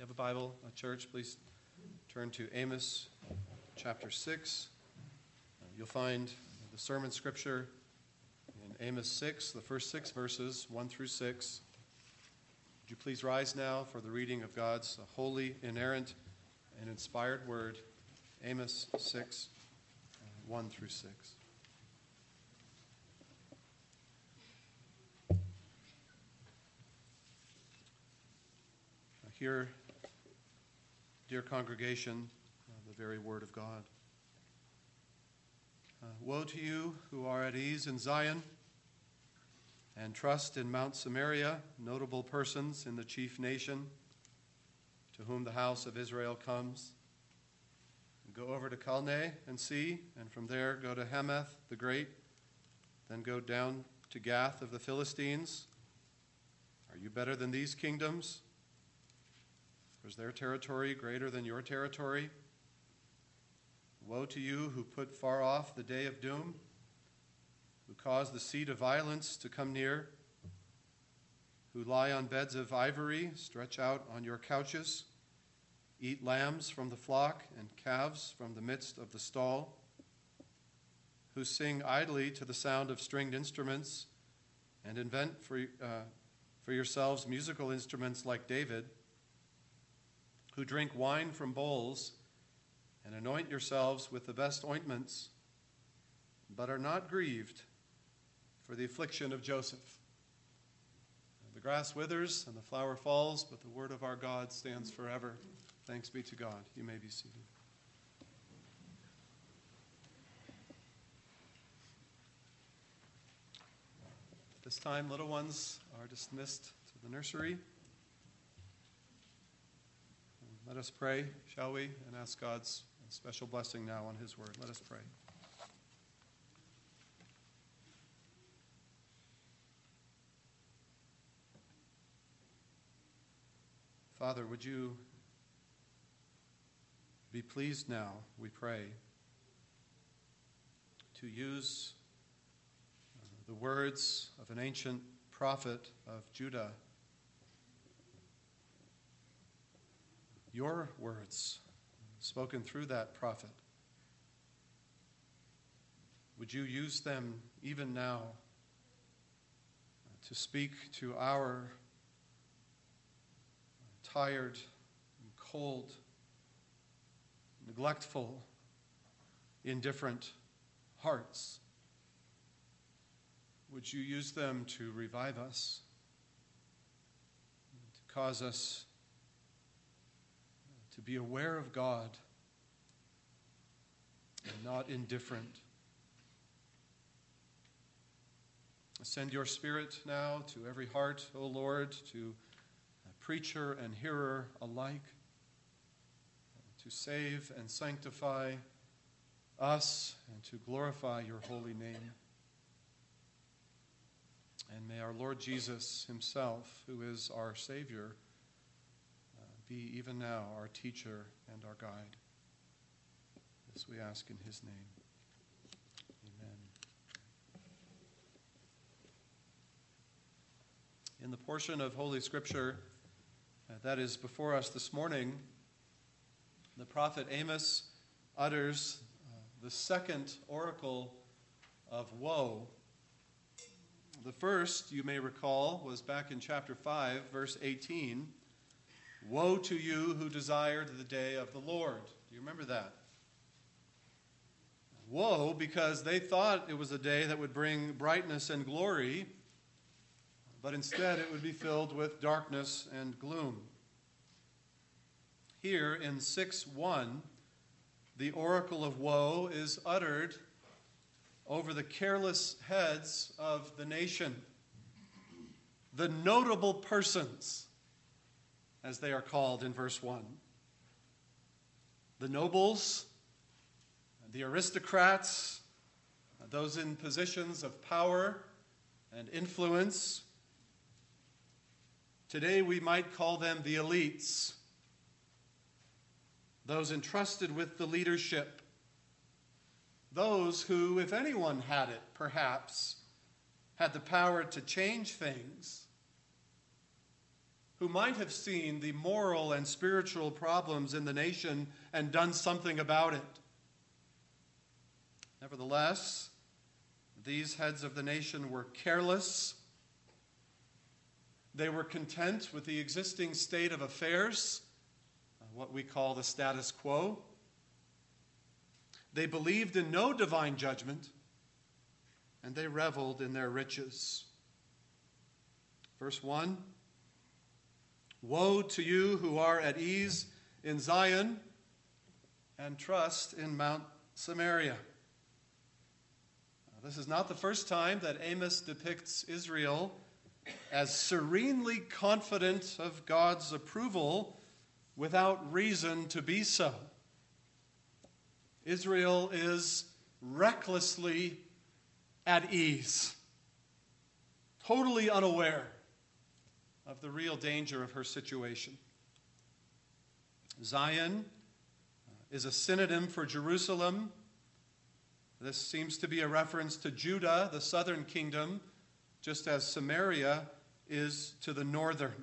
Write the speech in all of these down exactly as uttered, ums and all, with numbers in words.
have a Bible, a church, please turn to Amos chapter six. Uh, you'll find the sermon scripture in Amos six, the first six verses, one through six. Would you please rise now for the reading of God's holy, inerrant, and inspired word, Amos six, one through six. Hear, dear congregation, uh, the very word of God. Uh, woe to you who are at ease in Zion and trust in Mount Samaria, notable persons in the chief nation to whom the house of Israel comes. Go over to Calneh and see, and from there go to Hamath the Great, then go down to Gath of the Philistines. Are you better than these kingdoms? Was their territory greater than your territory? Woe to you who put far off the day of doom, who cause the seat of violence to come near, who lie on beds of ivory, stretch out on your couches, eat lambs from the flock and calves from the midst of the stall, who sing idly to the sound of stringed instruments and invent for, uh, for yourselves musical instruments like David, who drink wine from bowls and anoint yourselves with the best ointments, but are not grieved for the affliction of Joseph. The grass withers and the flower falls, but the word of our God stands forever. Thanks be to God. You may be seated. At this time, little ones are dismissed to the nursery. Let us pray, shall we, and ask God's special blessing now on his word. Let us pray. Father, would you be pleased now, we pray, to use uh, the words of an ancient prophet of Judah, your words spoken through that prophet. Would you use them even now to speak to our tired, cold, neglectful, indifferent hearts? Would you use them to revive us, to cause us to be aware of God and not indifferent? Send your Spirit now to every heart, O Lord, to preacher and hearer alike, to save and sanctify us and to glorify your holy name. And may our Lord Jesus himself, who is our Savior, be even now our teacher and our guide. This we ask in his name. Amen. In the portion of Holy Scripture uh, that is before us this morning, the prophet Amos utters uh, the second oracle of woe. The first, you may recall, was back in chapter five, verse eighteen. Woe to you who desired the day of the Lord. Do you remember that? Woe, because they thought it was a day that would bring brightness and glory, but instead it would be filled with darkness and gloom. Here in six one, the oracle of woe is uttered over the careless heads of the nation, the notable persons, as they are called in verse one. The nobles, the aristocrats, those in positions of power and influence. Today we might call them the elites, those entrusted with the leadership, those who, if anyone had it, perhaps, had the power to change things, who might have seen the moral and spiritual problems in the nation and done something about it. Nevertheless, these heads of the nation were careless. They were content with the existing state of affairs, what we call the status quo. They believed in no divine judgment, and they reveled in their riches. Verse one, woe to you who are at ease in Zion and trust in Mount Samaria. This is not the first time that Amos depicts Israel as serenely confident of God's approval without reason to be so. Israel is recklessly at ease, totally unaware of the real danger of her situation. Zion is a synonym for Jerusalem. This seems to be a reference to Judah, the southern kingdom, just as Samaria is to the northern.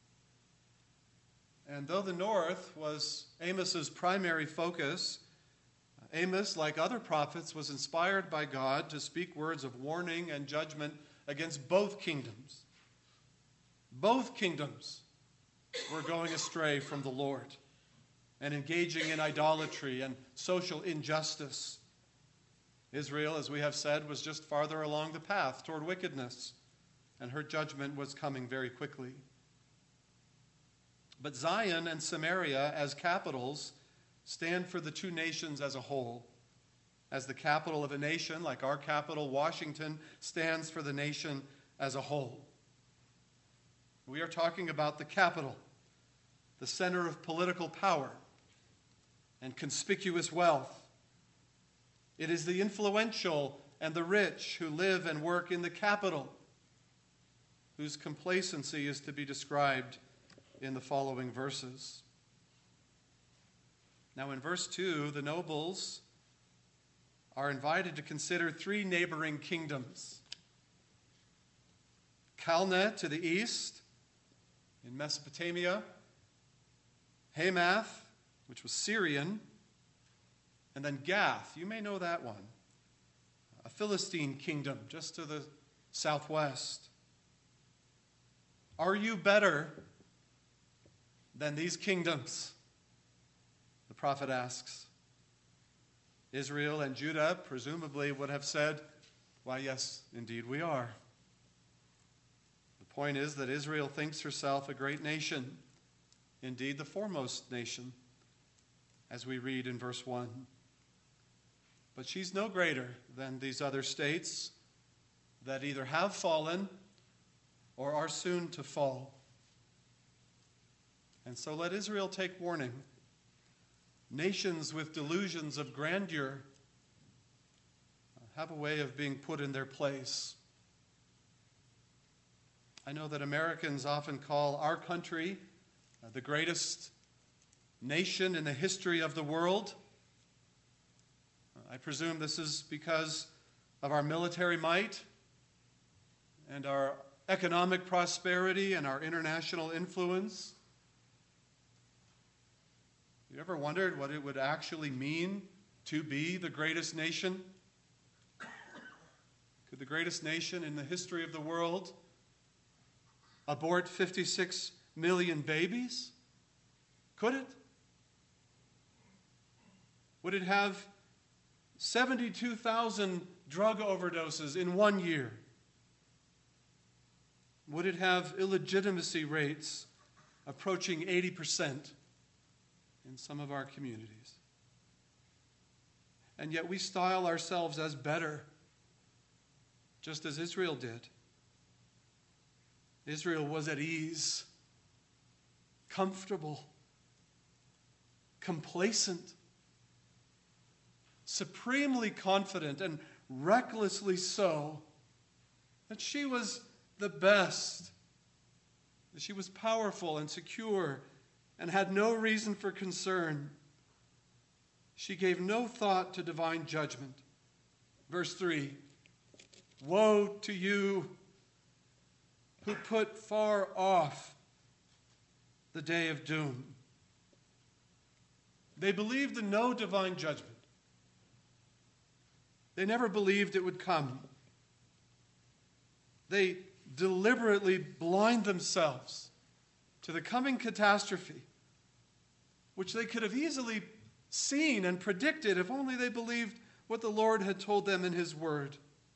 And though the north was Amos's primary focus, Amos, like other prophets, was inspired by God to speak words of warning and judgment against both kingdoms. Both kingdoms were going astray from the Lord and engaging in idolatry and social injustice. Israel, as we have said, was just farther along the path toward wickedness, and her judgment was coming very quickly. But Zion and Samaria, as capitals, stand for the two nations as a whole. As the capital of a nation, like our capital, Washington, stands for the nation as a whole. We are talking about the capital, the center of political power and conspicuous wealth. It is the influential and the rich who live and work in the capital, whose complacency is to be described in the following verses. Now, in verse two, the nobles are invited to consider three neighboring kingdoms. Calneh to the east, in Mesopotamia, Hamath, which was Syrian, and then Gath, you may know that one, a Philistine kingdom just to the southwest. Are you better than these kingdoms? The prophet asks. Israel and Judah presumably would have said, why, yes, indeed we are. The point is that Israel thinks herself a great nation, indeed the foremost nation, as we read in verse one. But she's no greater than these other states that either have fallen or are soon to fall. And so let Israel take warning. Nations with delusions of grandeur have a way of being put in their place. I know that Americans often call our country uh, the greatest nation in the history of the world. I presume this is because of our military might and our economic prosperity and our international influence. You ever wondered what it would actually mean to be the greatest nation? Could the greatest nation in the history of the world abort fifty-six million babies? Could it? Would it have seventy-two thousand drug overdoses in one year? Would it have illegitimacy rates approaching eighty percent in some of our communities? And yet we style ourselves as better, just as Israel did. Israel was at ease, comfortable, complacent, supremely confident, and recklessly so, that she was the best, that she was powerful and secure and had no reason for concern. She gave no thought to divine judgment. Verse three, woe to you who put far off the day of doom. They believed in no divine judgment. They never believed it would come. They deliberately blind themselves to the coming catastrophe, which they could have easily seen and predicted if only they believed what the Lord had told them in his word.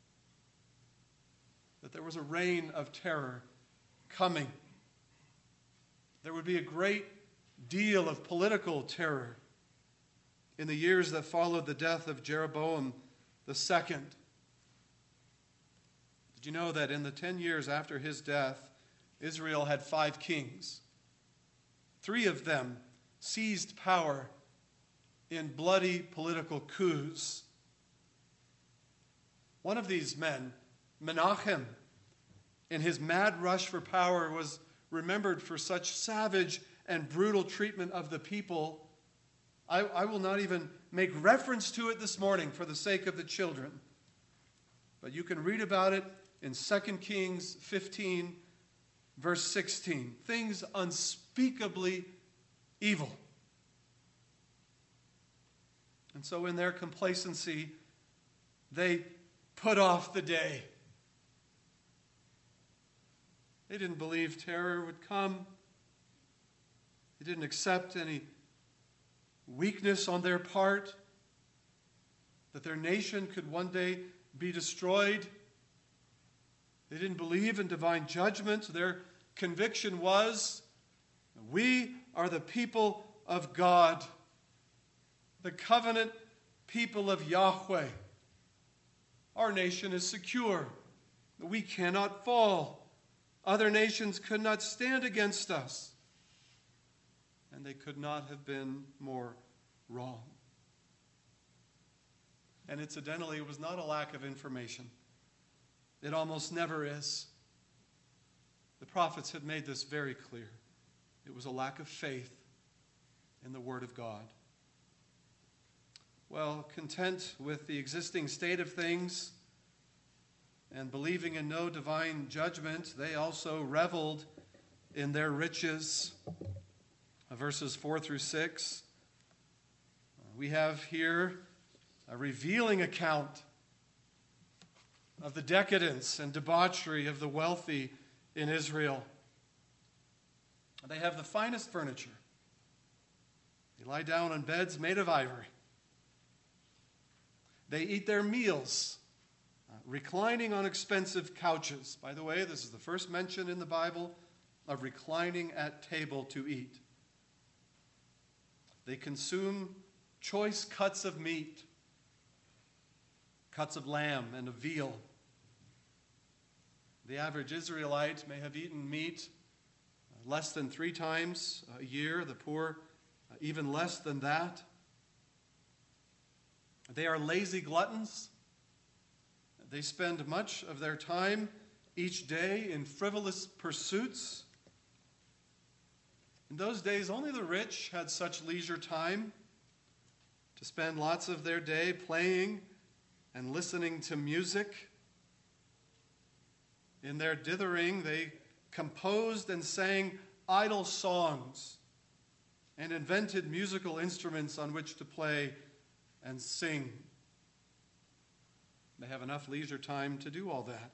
That there was a reign of terror coming. There would be a great deal of political terror in the years that followed the death of Jeroboam the second. Did you know that in the ten years after his death, Israel had five kings? Three of them seized power in bloody political coups. One of these men, Menachem, in his mad rush for power, was remembered for such savage and brutal treatment of the people. I, I will not even make reference to it this morning for the sake of the children. But you can read about it in Second Kings fifteen, verse sixteen. Things unspeakably evil. And so in their complacency, they put off the day. They didn't believe terror would come. They didn't accept any weakness on their part, that their nation could one day be destroyed. They didn't believe in divine judgment. Their conviction was, we are the people of God, the covenant people of Yahweh. Our nation is secure. We cannot fall. Other nations could not stand against us. And they could not have been more wrong. And incidentally, it was not a lack of information. It almost never is. The prophets had made this very clear. It was a lack of faith in the Word of God. Well, content with the existing state of things and believing in no divine judgment, they also reveled in their riches. Verses four through six. We have here a revealing account of the decadence and debauchery of the wealthy in Israel. They have the finest furniture. They lie down on beds made of ivory. They eat their meals uh, reclining on expensive couches. By the way, this is the first mention in the Bible of reclining at table to eat. They consume choice cuts of meat, cuts of lamb and of veal. The average Israelite may have eaten meat less than three times a year, the poor even less than that. They are lazy gluttons. They spend much of their time each day in frivolous pursuits. In those days, only the rich had such leisure time to spend lots of their day playing and listening to music. In their dithering, they composed and sang idle songs and invented musical instruments on which to play and sing. They have enough leisure time to do all that.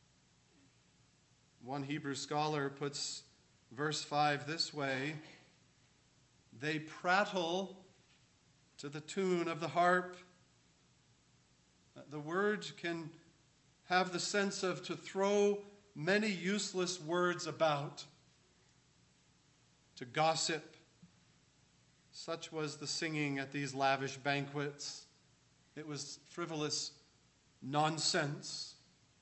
One Hebrew scholar puts verse five this way: they prattle to the tune of the harp. The word can have the sense of to throw many useless words about, to gossip. Such was the singing at these lavish banquets. It was frivolous nonsense.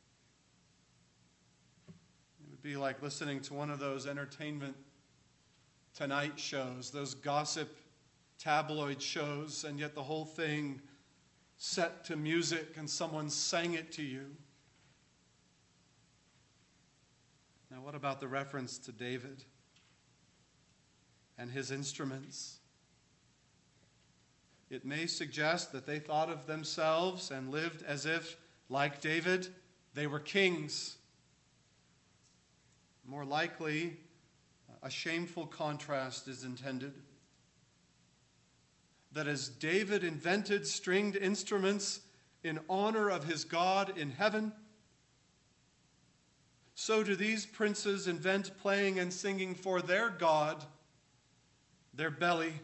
It would be like listening to one of those Entertainment Tonight shows, those gossip tabloid shows, and yet the whole thing set to music and someone sang it to you. Now, what about the reference to David and his instruments? It may suggest that they thought of themselves and lived as if, like David, they were kings. More likely, a shameful contrast is intended. That as David invented stringed instruments in honor of his God in heaven, so do these princes invent playing and singing for their God, their belly.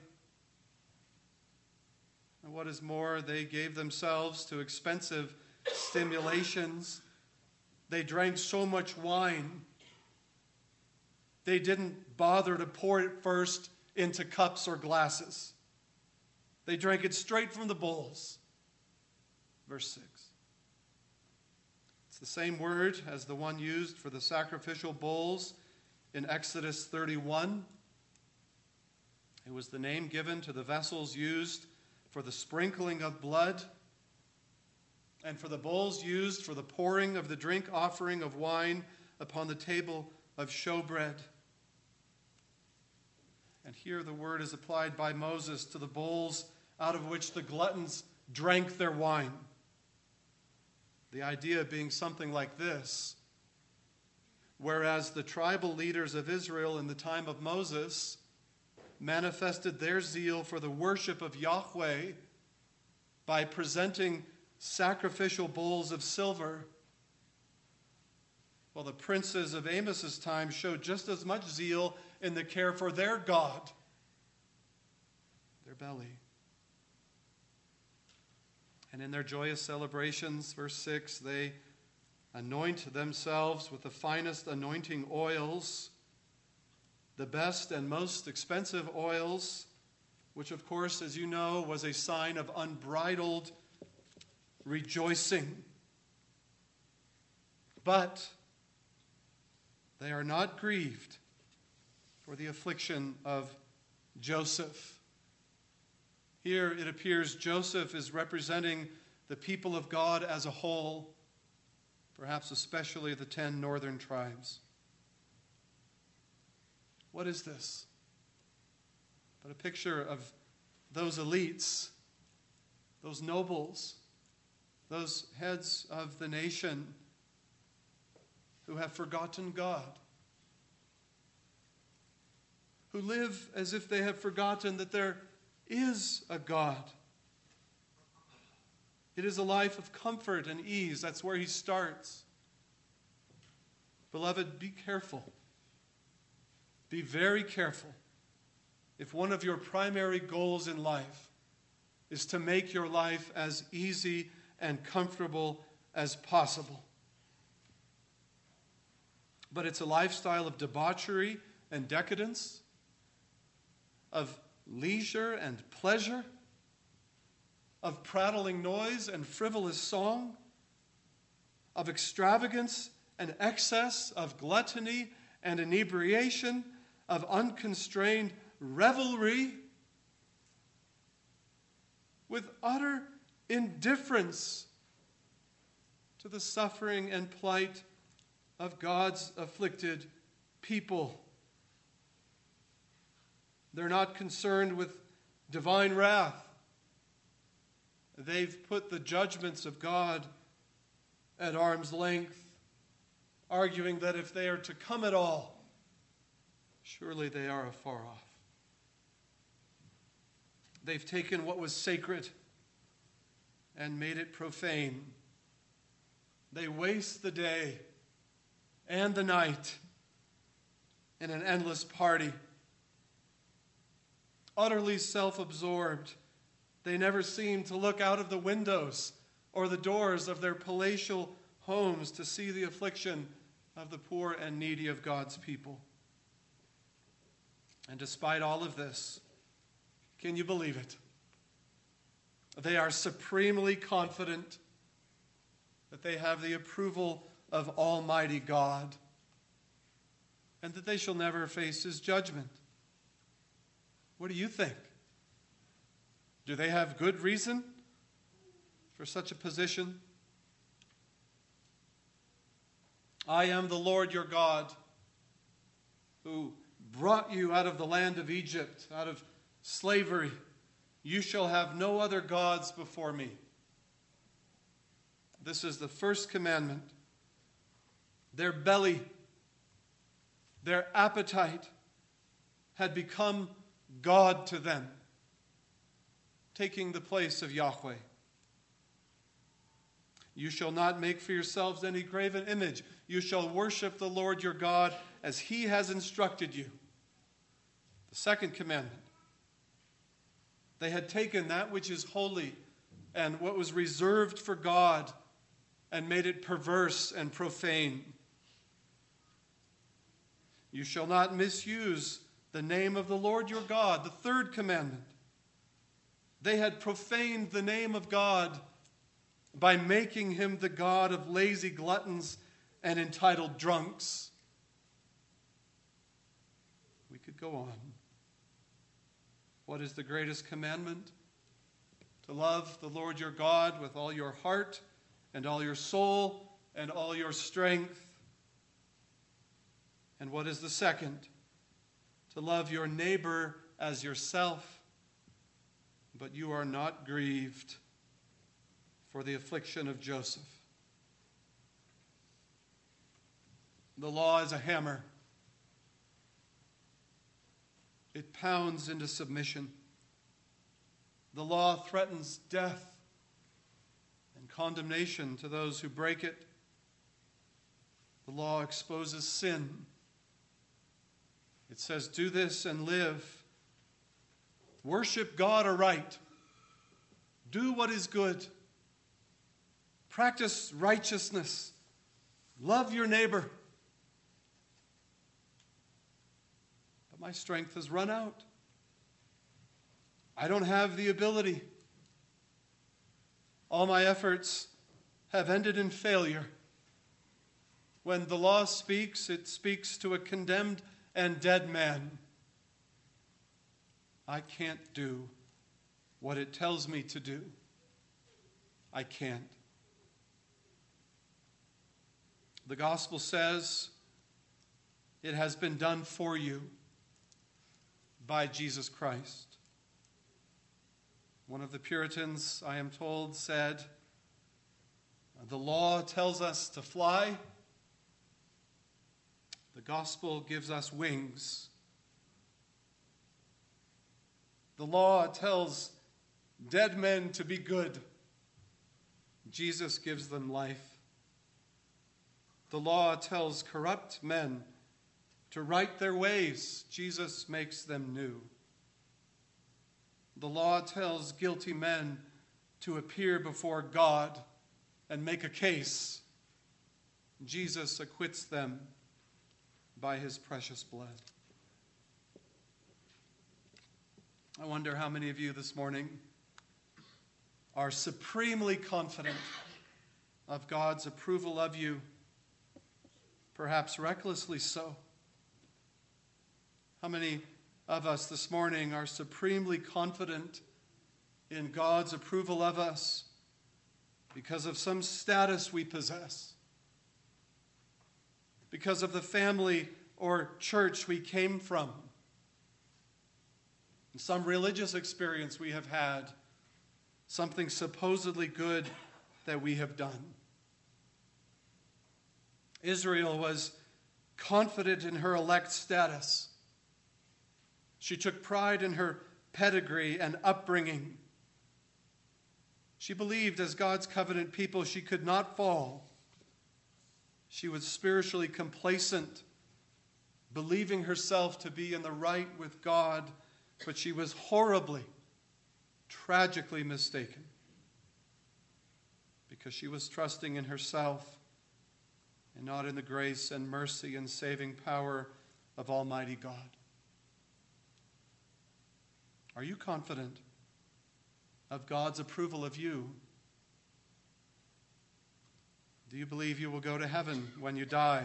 And what is more, they gave themselves to expensive stimulations. They drank so much wine, they didn't bother to pour it first into cups or glasses. They drank it straight from the bowls. Verse six. It's the same word as the one used for the sacrificial bowls in Exodus thirty-one. It was the name given to the vessels used for the sprinkling of blood and for the bowls used for the pouring of the drink offering of wine upon the table of showbread. And here the word is applied by Moses to the bowls out of which the gluttons drank their wine. The idea being something like this: whereas the tribal leaders of Israel in the time of Moses manifested their zeal for the worship of Yahweh by presenting sacrificial bowls of silver, well, the princes of Amos's time showed just as much zeal in the care for their God, their belly. And in their joyous celebrations, verse six, they anoint themselves with the finest anointing oils, the best and most expensive oils, which, of course, as you know, was a sign of unbridled rejoicing. But they are not grieved for the affliction of Joseph. Here it appears Joseph is representing the people of God as a whole, perhaps especially the ten northern tribes. What is this but a picture of those elites, those nobles, those heads of the nation who have forgotten God, who live as if they have forgotten that there is a God. It is a life of comfort and ease. That's where he starts. Beloved, be careful. Be very careful if one of your primary goals in life is to make your life as easy and comfortable as possible. But it's a lifestyle of debauchery and decadence, of leisure and pleasure, of prattling noise and frivolous song, of extravagance and excess, of gluttony and inebriation, of unconstrained revelry, with utter indifference to the suffering and plight of God's afflicted people. They're not concerned with divine wrath. They've put the judgments of God at arm's length, arguing that if they are to come at all, surely they are afar off. They've taken what was sacred and made it profane. They waste the day and the night in an endless party. Utterly self-absorbed, they never seem to look out of the windows or the doors of their palatial homes to see the affliction of the poor and needy of God's people. And despite all of this, can you believe it? They are supremely confident that they have the approval of Almighty God and that they shall never face his judgment. What do you think? Do they have good reason for such a position? I am the Lord your God, who brought you out of the land of Egypt, out of slavery. You shall have no other gods before me. This is the first commandment. Their belly, their appetite, had become God to them, taking the place of Yahweh. You shall not make for yourselves any graven image. You shall worship the Lord your God as he has instructed you. The second commandment. They had taken that which is holy and what was reserved for God and made it perverse and profane. You shall not misuse the name of the Lord your God. The third commandment. They had profaned the name of God by making him the God of lazy gluttons and entitled drunks. We could go on. What is the greatest commandment? To love the Lord your God with all your heart and all your soul and all your strength. And what is the second? To love your neighbor as yourself. But you are not grieved for the affliction of Joseph. The law is a hammer. It pounds into submission. The law threatens death and condemnation to those who break it. The law exposes sin. It says, do this and live. Worship God aright. Do what is good. Practice righteousness. Love your neighbor. But my strength has run out. I don't have the ability. All my efforts have ended in failure. When the law speaks, it speaks to a condemned and dead man. I can't do what it tells me to do. I can't. The gospel says it has been done for you by Jesus Christ. One of the Puritans, I am told, said, the law tells us to fly. The gospel gives us wings. The law tells dead men to be good. Jesus gives them life. The law tells corrupt men to right their ways. Jesus makes them new. The law tells guilty men to appear before God and make a case. Jesus acquits them by his precious blood. I wonder how many of you this morning are supremely confident of God's approval of you, perhaps recklessly so. How many of us this morning are supremely confident in God's approval of us because of some status we possess, because of the family or church we came from, some religious experience we have had, something supposedly good that we have done. Israel was confident in her elect status. She took pride in her pedigree and upbringing. She believed as God's covenant people she could not fall. She was spiritually complacent, believing herself to be in the right with God, but she was horribly, tragically mistaken because she was trusting in herself and not in the grace and mercy and saving power of Almighty God. Are you confident of God's approval of you? Do you believe you will go to heaven when you die?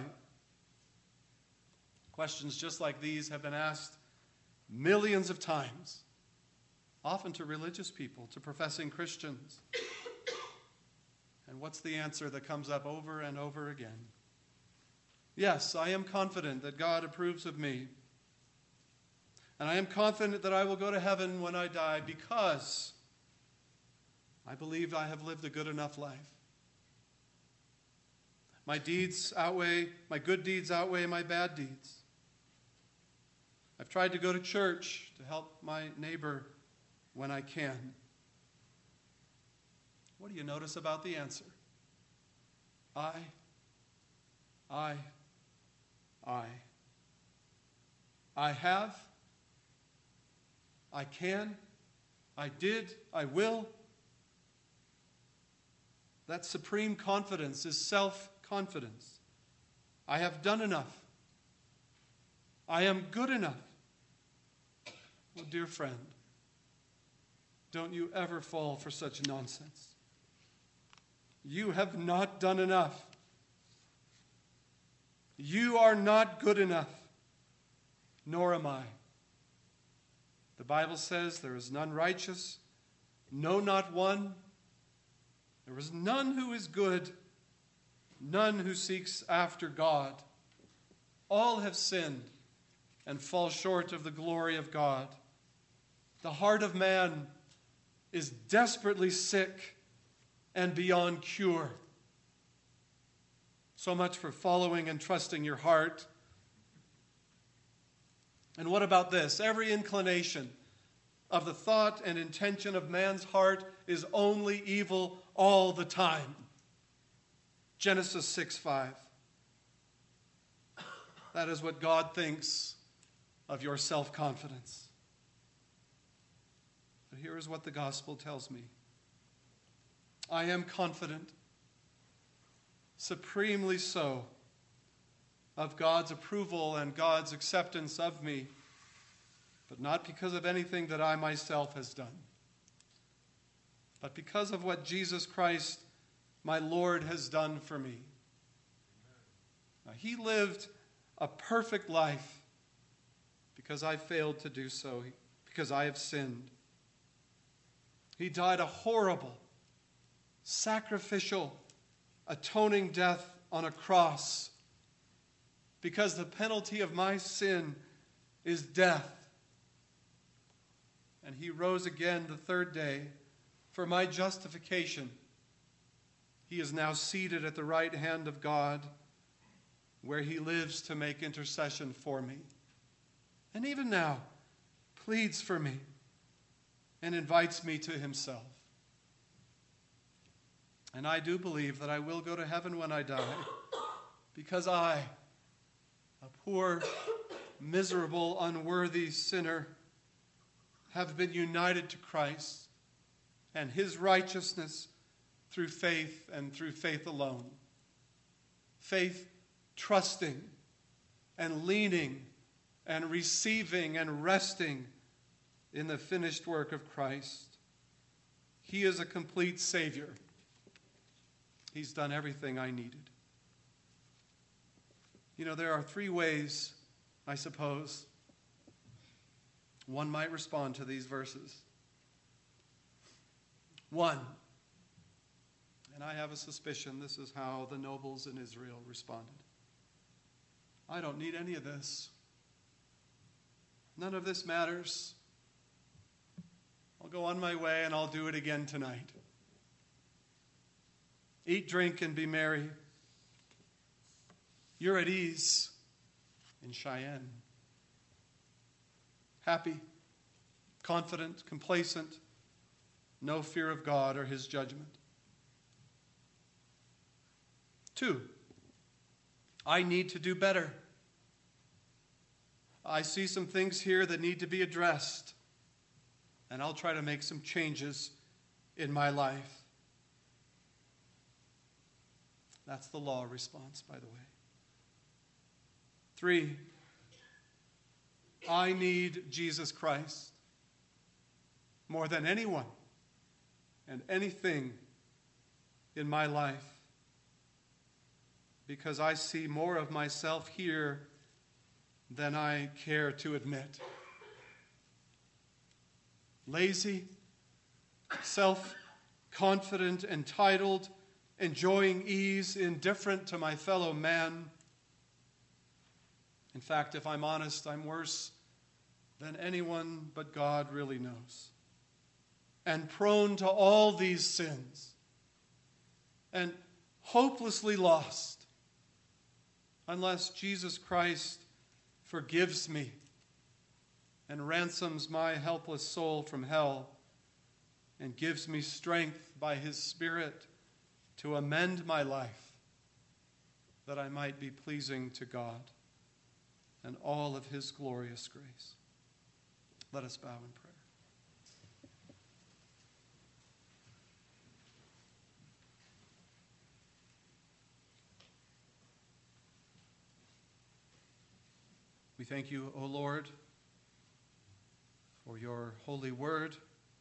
Questions just like these have been asked millions of times, often to religious people, to professing Christians. And what's the answer that comes up over and over again? Yes, I am confident that God approves of me. And I am confident that I will go to heaven when I die because I believe I have lived a good enough life. My deeds outweigh, my good deeds outweigh my bad deeds. I've tried to go to church to help my neighbor when I can. What do you notice about the answer? I, I, I. I have, I can, I did, I will. That supreme confidence is self-confidence. I have done enough. I am good enough. Well, dear friend, don't you ever fall for such nonsense. You have not done enough. You are not good enough, nor am I. The Bible says there is none righteous, no, not one. There is none who is good, none who seeks after God. All have sinned and fall short of the glory of God. The heart of man is desperately sick and beyond cure. So much for following and trusting your heart. And what about this? Every inclination of the thought and intention of man's heart is only evil all the time. Genesis six five. That is what God thinks of your self-confidence. But here is what the gospel tells me. I am confident, supremely so, of God's approval and God's acceptance of me, but not because of anything that I myself has done, but because of what Jesus Christ, my Lord, has done for me. Now, he lived a perfect life because I failed to do so, because I have sinned. He died a horrible, sacrificial, atoning death on a cross because the penalty of my sin is death. And he rose again the third day for my justification. He is now seated at the right hand of God, where he lives to make intercession for me. And even now, pleads for me and invites me to himself. And I do believe that I will go to heaven when I die, because I, a poor, miserable, unworthy sinner, have been united to Christ and his righteousness through faith and through faith alone. Faith trusting and leaning and receiving and resting in the finished work of Christ. He is a complete Savior. He's done everything I needed. You know, there are three ways, I suppose, one might respond to these verses. One, and I have a suspicion this is how the nobles in Israel responded. I don't need any of this. None of this matters. I'll go on my way and I'll do it again tonight. Eat, drink, and be merry. You're at ease in Cheyenne. Happy, confident, complacent, no fear of God or his judgment. Two, I need to do better. I see some things here that need to be addressed, and I'll try to make some changes in my life. That's the law response, by the way. Three, I need Jesus Christ more than anyone and anything in my life, because I see more of myself here than I care to admit. Lazy, self-confident, entitled, enjoying ease, indifferent to my fellow man. In fact, if I'm honest, I'm worse than anyone but God really knows. And prone to all these sins. And hopelessly lost unless Jesus Christ forgives me and ransoms my helpless soul from hell, and gives me strength by his Spirit to amend my life, that I might be pleasing to God and all of his glorious grace. Let us bow in prayer. We thank you, O Lord, for your holy word.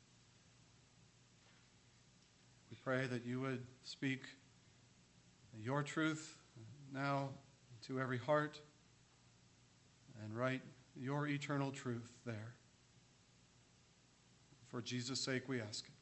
We pray that you would speak your truth now to every heart and write your eternal truth there. For Jesus' sake we ask it.